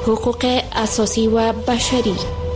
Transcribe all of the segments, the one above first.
حقوق اساسی و بشری.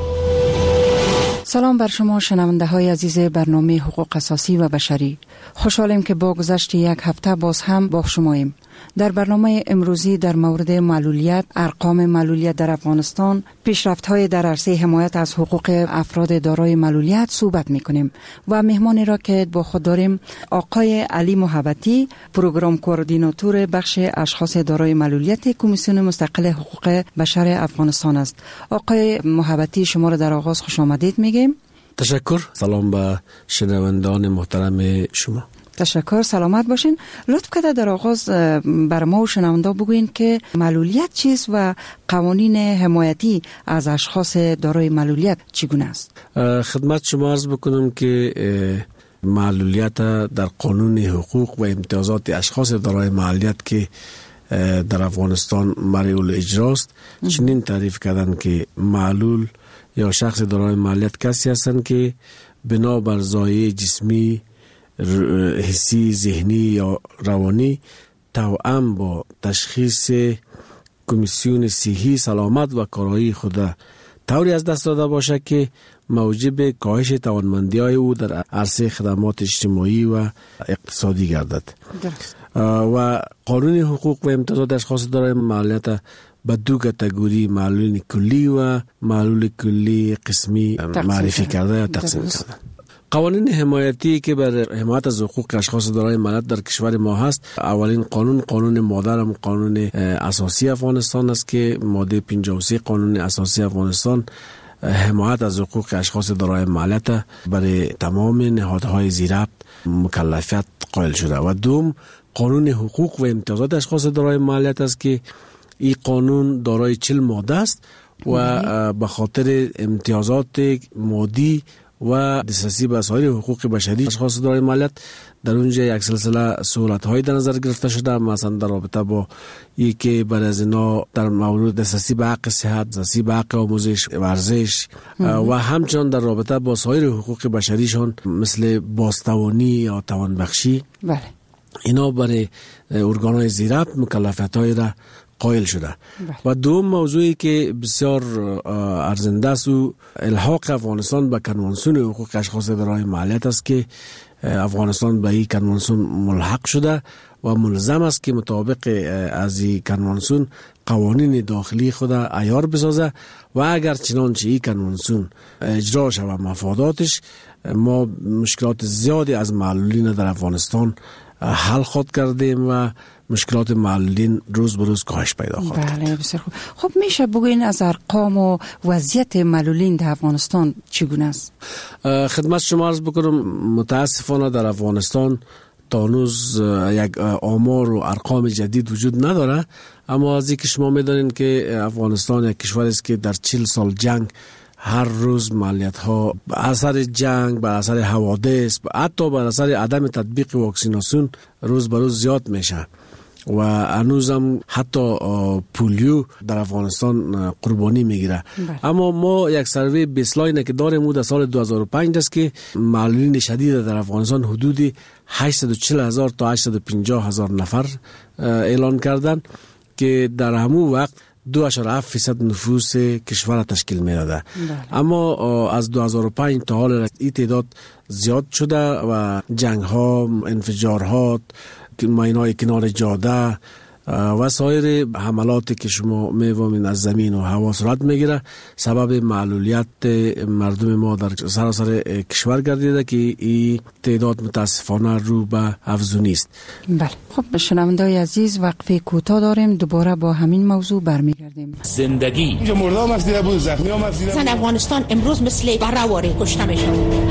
سلام بر شما شنونده های عزیز برنامه حقوق اساسی و بشری. خوشحالیم که با گذشت یک هفته باز هم با شماییم. در برنامه امروزی در مورد معلولیت، ارقام معلولیت در افغانستان، پیشرفت‌های در عرصه حمایت از حقوق افراد دارای معلولیت صحبت می‌کنیم و مهمانی را که با خود داریم آقای علی محبتی، پروگرام کوردیناتور بخش اشخاص دارای معلولیت کمیسیون مستقل حقوق بشر افغانستان است. آقای محبتی، شما را در آغاز خوش آمدید میگیم. تشکر. سلام به شنوندگان محترم شما. تشکر، سلامت باشین. لطف کرده در آغاز بر ما و شنونده بگوین که معلولیت چیست و قوانین حمایتی از اشخاص دارای معلولیت چگونه است؟ خدمت شما عرض بکنم که معلولیت در قانون حقوق و امتیازات اشخاص دارای معلولیت که در افغانستان معلول اجراست چنین تعریف کردن که معلول یا شخص دارای معلولیت کسی هستند که بنا بر ضایعه جسمی، حسی، ذهنی یا روانی توأم با تشخیص کمیسیون صحی سلامت و کارایی خود طوری از دست داده باشد که موجب کاهش توانمندی‌های او در عرصه خدمات اجتماعی و اقتصادی گردد. و قانون حقوق و امتیازات اشخاص دارای معلولیت به دو کاتگوری معلول کلی و معلول کلی قسمی معرفی کرده یا تقسیم کرده. قوانین حمایتی که بر حمایت از حقوق اشخاص دارای معلولیت در کشور ما هست، اولین قانون مادرم قانون اساسی افغانستان است که ماده 53 قانون اساسی افغانستان حمایت از حقوق اشخاص دارای معلولیت برای تمام نهادهای زیربط مکلفیت قائل شده و دوم قانون حقوق و امتیازات اشخاص دارای معلولیت است که این قانون دارای 40 ماده است و به خاطر امتیازات مادی و دسترسی به سایر حقوق بشری اشخاص دارای معلولیت در اونجا یک سلسله سهولت‌های در نظر گرفته شده، مثلا در رابطه با یکی بر از اینا در مورد دسترسی به حق صحت، دسترسی به حق آموزش، ورزش و همچنان در رابطه با سایر حقوق بشریشان مثل بازتوانی یا توانبخشی. بله. اینا برای ارگان‌های زیربط مکلفیت‌های را قائل شده. و دوم موضوعی که بسیار ارزنده است و الحاق افغانستان به کنوانسیون حقوق اشخاص دارای معلولیت است که افغانستان به این کنوانسیون ملحق شده و ملزم است که مطابق از این کنوانسیون قوانین داخلی خود عیار بسازه و اگر چنانچه این کنوانسیون اجرا شود مفاداتش، ما مشکلات زیادی از معلولین در افغانستان حل خود کردیم و مشکلات معلولین روز به روز کاهش پیدا خواهد کرد. بله، بسیار خوب. خب میشه بگوین از ارقام و وضعیت معلولین در افغانستان چگونه است؟ خدمت شما عرض بکنم متاسفانه در افغانستان تا هنوز یک آمار و ارقام جدید وجود نداره، اما از اینکه شما میدانین که افغانستان یک کشور است که در 40 سال جنگ هر روز معلولیت ها به اثر جنگ، به اثر حوادث، حتی به اثر عدم تطبیق واکسیناسیون روز به روز زیاد میشه و هنوزم حتی پولیو در افغانستان قربانی میگیره. اما ما یک سروی بیسلاین که داریم در سال 2005 است که معلولین شدید در افغانستان حدود 840,000 تا 850,000 نفر اعلان کردن که در همون وقت 2.7% نفوس کشور تشکیل می‌داده. اما از 2005 تا حال این تعداد زیاد شده و جنگ‌ها، انفجارها، ماین‌های کنار جاده و سایر حملاتی که شما می‌فهمین از زمین و هوا صورت میگیره سبب معلولیت مردم ما در سراسر کشور گردیده که این تعداد متاسفانه رو به افزونی است. بله. خب شنونده‌های عزیز وقفه کوتاه داریم، دوباره با همین موضوع برمیگردیم. زندگی اینجا مردم افزیده بود، زخمی هم افزیده بود. افغانستان امروز مثل بره‌واره کشته میشه.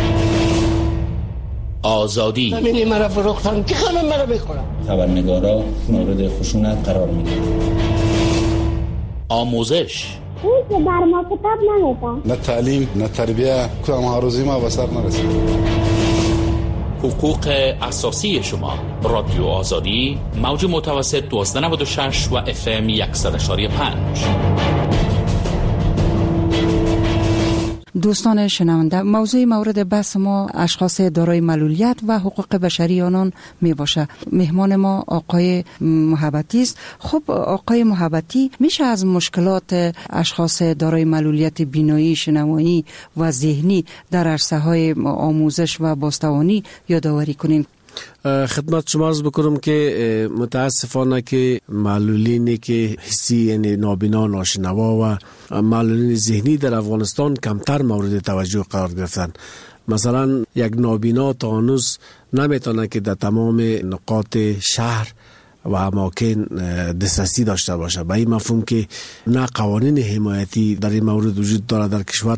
آزادی همین مرا فروختن که خانم مرا بخورم. خبرنگارا مورد خشونت قرار میگیرن. آموزش اون که بر ما کتاب نمیدن، نه تعلیم نه تربیه، کدام آرزوی ما به سر نرسید. حقوق اساسی شما. رادیو آزادی موج متوسط 1296 و FM 100.5. دوستان شنونده، موضوع مورد بحث ما اشخاص دارای معلولیت و حقوق بشری آنان می باشه. مهمان ما آقای محبتی است. خب آقای محبتی، میشه از مشکلات اشخاص دارای معلولیت بینایی، شنوایی و ذهنی در عرصه‌های آموزش و بازتوانی یادآوری کنین؟ خدمت شما عرض بکنم که متاسفانه که معلولینی که حسی یعنی نابینا، ناشنوا و معلولین ذهنی در افغانستان کمتر مورد توجه قرار گرفتن. مثلا یک نابینا تا هنوز نمیتونه که در تمام نقاط شهر و اماکن دسترسی داشته باشه. به این مفهوم که نه قوانین حمایتی در این مورد وجود داره در کشور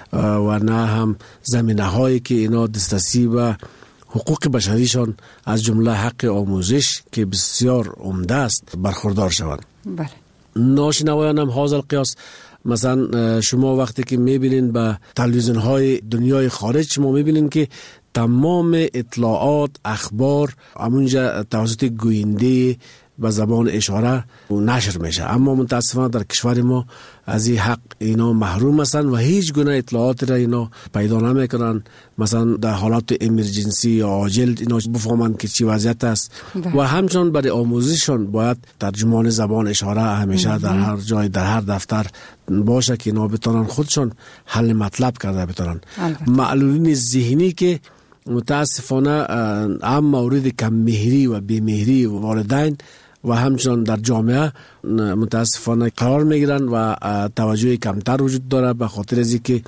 و نه هم زمینه هایی که اینا دسترسی و حقوق بشریشان از جمله حق آموزش که بسیار عمده است برخوردار شوند. بله. ناشنوایان هم حاصل قیاس. مثلا شما وقتی که میبینین به تلویزیون های دنیای خارج، شما میبینین که تمام اطلاعات، اخبار همونجا توسط گوینده به زبان اشاره نشر میشه. اما متاسفانه در کشور ما از این حق اینا محروم هستند و هیچ گونه اطلاعات را اینا پیدا نمیکنن. مثلا در حالات امرجنسی یا عاجل اینا بفهمند که چی وضعیت است و همچنان برای آموزششون باید ترجمان زبان اشاره همیشه در هر جای، در هر دفتر باشه که اینا بتونن خودشون حل مطلب کرده بتونن. معلولین ذهنی که متاسفانه هم مورد کم مهری و بی‌مهری والدین و همچنان در جامعه متاسفانه قرار میگیرن و توجه کمتر وجود داره، به خاطر از اینکه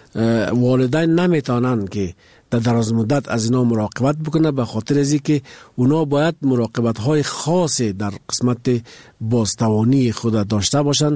والدین نمیتونن که در دراز مدت از اینا مراقبت بکنه، به خاطر از اینکه اونا باید مراقبت های خاصی در قسمت بازتوانی خود داشته باشن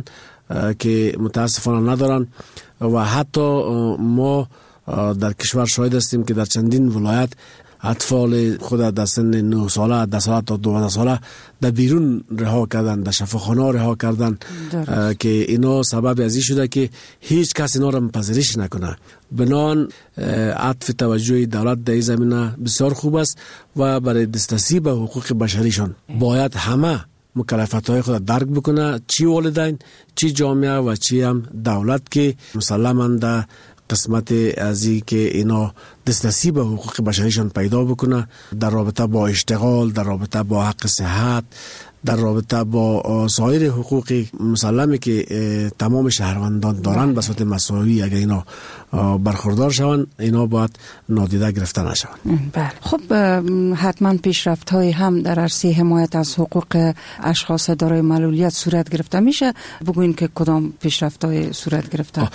که متاسفانه ندارن. و حتی ما در کشور شاهد هستیم که در چندین ولایت اطفال خود در سن 9 ساله، 10 ساله تا 12 ساله در بیرون رها کردن، در شفاخانه رها کردن که اینا سبب از این شده که هیچ کس اینا را پذیرش نکنه. بنان عطف توجه دولت در این زمینه بسیار خوب است و برای دسترسی به حقوق بشریشان باید همه مکلفیت‌های خود درک بکنه، چی والدین، چی جامعه و چی هم دولت، که مسلماً در قسمت از این که اینا دسترسی به حقوق بشریشان پیدا بکنه در رابطه با اشتغال، در رابطه با حق صحت، در رابطه با سایر حقوقی مسلمه که تمام شهروندان دارن به صورت مساوی. اگر اینا برخوردار شوند اینا باید نادیده گرفته نشوند. بله. خب حتما پیشرفت‌های هم در عرصه حمایت از حقوق اشخاص دارای معلولیت صورت گرفته. میشه بگوین که کدام پیشرفت‌های صورت گرفته؟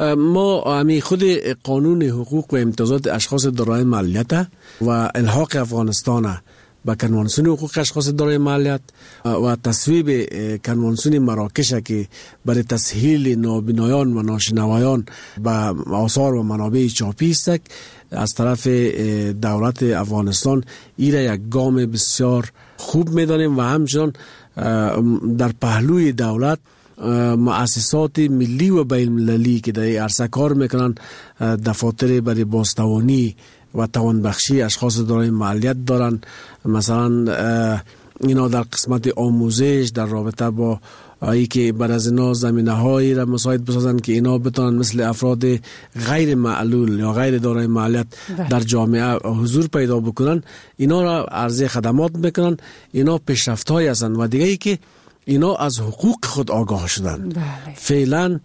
ما همی خود قانون حقوق و امتیازات اشخاص دارای معلولیت و الحاق افغانستان با کنوانسیون حقوق اشخاص دارای معلولیت و تصویب کنوانسیون مراکش که برای تسهیل نابینایان و ناشنوایان به آثار و منابع چاپی است، از طرف دولت افغانستان ایره یک گام بسیار خوب می‌دانیم و همچنان در پهلوی دولت مؤسسات ملی و بین المللی که در عرصه کار میکنن، دفاتر برای بازتوانی و توانبخشی اشخاص دارای معلولیت دارن. مثلا اینا در قسمت آموزش در رابطه با ای که بر از اینا زمینه هایی را مساعد بسازن که اینا بتونن مثل افراد غیر معلول یا غیر دارای معلولیت در جامعه حضور پیدا بکنن، اینا را عرضه خدمات میکنن. اینا پیشرفت های هستن و دیگه ای که اینا از حقوق خود آگاه شدن. فعلا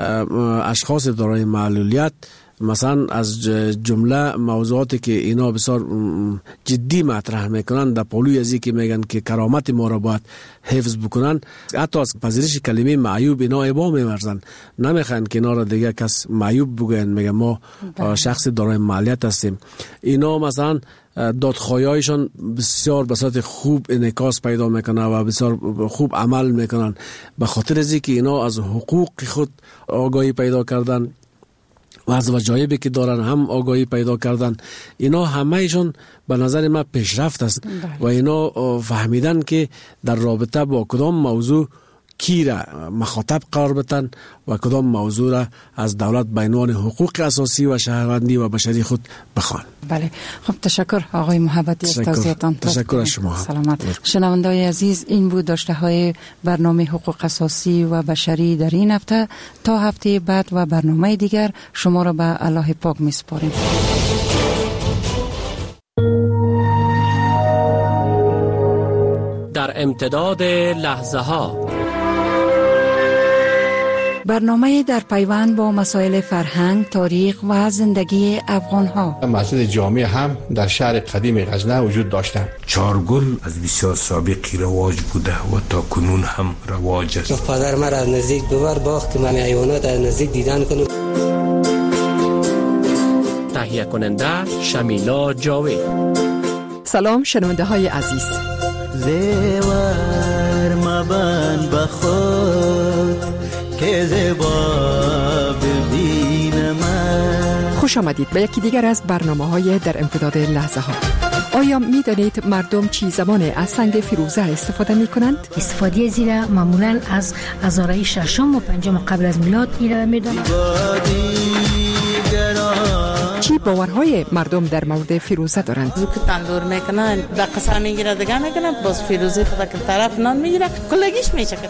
اشخاص دارای معلولیت مثلا از جمله موضوعاتی که اینا بسیار جدی مطرح میکنن در پالوی ازی که میگن که کرامت ما را باید حفظ بکنن، حتی از پذیرش کلمه معیوب اینا ابا میورزن، نمیخوان که اینا را دیگه کس معیوب بگوین، میگن ما شخص دارای معلولیت هستیم. اینا مثلا دادخواهی‌هایشان بسیار به صورت خوب انعکاس پیدا میکنه و بسیار خوب عمل میکنن، به خاطر از اینکه اینا از حقوق خود آگاهی پیدا کردن و از وجایبی که دارن هم آگاهی پیدا کردن. اینا همه‌شون به نظر من پیشرفت است و اینا فهمیدن که در رابطه با کدام موضوع کی را مخاطب قرار بدن و کدام موضوع را از دولت به عنوان حقوق اساسی و شهروندی و بشری خود بخوان. بله، خب تشکر آقای محبتی از توضیحاتتان. تشکر از شما. سلامت. شنوندگان عزیز، این بود داشته های برنامه حقوق اساسی و بشری در این هفته. تا هفته بعد و برنامه دیگر شما را به الله پاک میسپاریم. در امتداد لحظه ها، برنامه در پیوند با مسائل فرهنگ، تاریخ و زندگی افغان ها. مسجد جامع هم در شهر قدیم غزنه وجود داشتند. چارگل از بسیار سابقی رواج بوده و تا کنون هم رواج است. پدر مرا از نزدیک ببر باخت که من حیوانات از نزدیک دیدن کنم. تهیه کننده شمیلا جاوید. سلام شنونده های عزیز. زیور مبن بخود که زیبا ببین من. خوش آمدید به یکی دیگر از برنامه‌های در امتداد لحظه ها. آیا می دانید مردم چی زمان از سنگ فیروزه استفاده می کنند؟ استفاده زیرا معمولا از هزاره ششم و پنجم قبل از میلاد ایره می دانند. چی باورهای مردم در مورد فیروزه دارند؟ زو که تندور میکنن دقیقه میگیره دیگه میکنن باز فیروزه خدا که طرف نان میگیره کلگیش میچکه.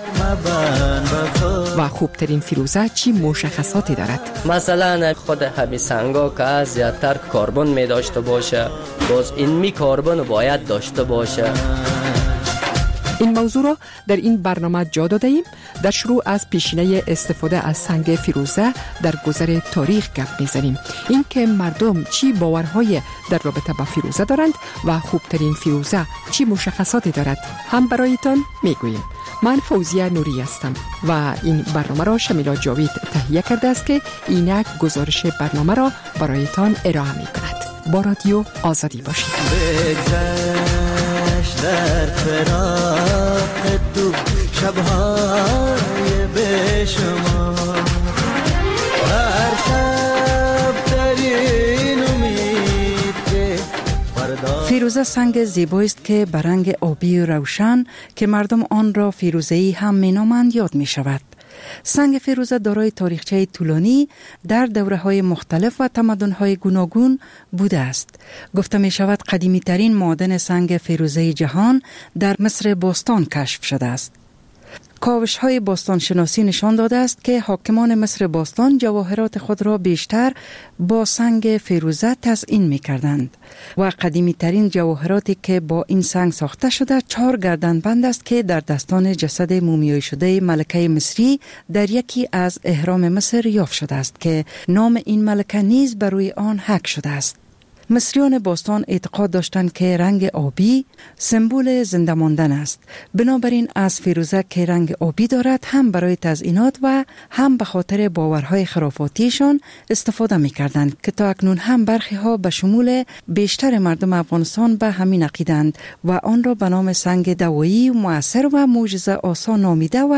و خوبترین فیروزه چی مشخصاتی دارد؟ مثلا خود همین سنگا که از زیادتر کربن می داشته باشه، باز این می کربن باید داشته باشه. این موضوع را در این برنامه جا داده ایم. در شروع از پیشینه استفاده از سنگ فیروزه در گذر تاریخ گپ میزنیم. این که مردم چی باورهای در رابطه با فیروزه دارند و خوبترین فیروزه چی مشخصاتی دارد هم برایتان میگوییم. من فوزیه نوری هستم و این برنامه را شمیلا جاوید تهیه کرده است که اینک گزارش برنامه را برایتان ارائه می کند. با رادیو آزادی باشید. در فراق تو شبهای به شما هر شب ترین امید که فیروزه سنگ زیبایی است که به رنگ آبی و روشن که مردم آن را فیروزه‌ای هم می‌نامند یاد می‌شود. سنگ فیروزه دارای تاریخچه طولانی در دوره‌های مختلف و تمدن‌های گوناگون بوده است. گفته می‌شود قدیمی ترین معدن سنگ فیروزه جهان در مصر باستان کشف شده است. کاوش‌های باستان شناسی نشان داده است که حاکمان مصر باستان جواهرات خود را بیشتر با سنگ فیروزه تزیین می‌کردند و قدیمی ترین جواهراتی که با این سنگ ساخته شده 4 گردنبند است که در دستان جسد مومیایی شده ملکه مصری در یکی از اهرام مصر یافت شده است که نام این ملکه نیز بر روی آن حک شده است. مصریان باستان اعتقاد داشتند که رنگ آبی سمبل زنده ماندن است. بنابراین از فیروزه که رنگ آبی دارد هم برای تزیینات و هم به خاطر باورهای خرافاتیشان استفاده می‌کردند که تا اکنون هم برخی ها به شمول بیشتر مردم افغانستان به همین عقیدند و آن را به نام سنگ دوایی مؤثر و معجزه آسا نامیده و